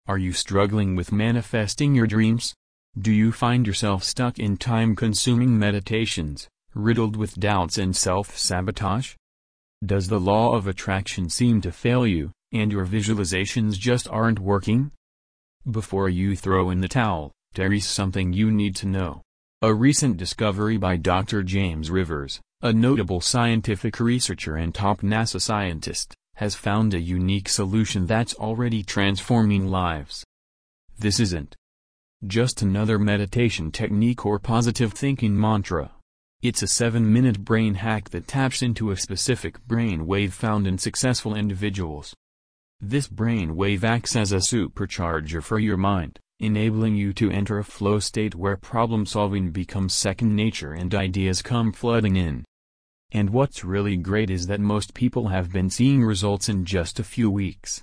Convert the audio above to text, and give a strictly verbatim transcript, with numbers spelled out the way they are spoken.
Are you struggling with manifesting your dreams? Do you find yourself stuck in time-consuming meditations, riddled with doubts and self-sabotage? Does the law of attraction seem to fail you, and your visualizations just aren't working? Before you throw in the towel, there's something you need to know. A recent discovery by Doctor James Rivers, a notable scientific researcher and top NASA scientist, has found a unique solution that's already transforming lives. This isn't just another meditation technique or positive thinking mantra. It's a seven-minute brain hack that taps into a specific brain wave found in successful individuals. This brain wave acts as a supercharger for your mind, enabling you to enter a flow state where problem-solving becomes second nature and ideas come flooding in. And what's really great is that most people have been seeing results in just a few weeks.